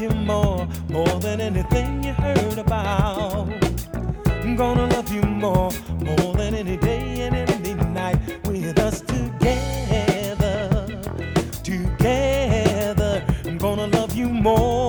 you more than anything you heard about. I'm gonna love you more than any day and any night with us together. I'm gonna love you more.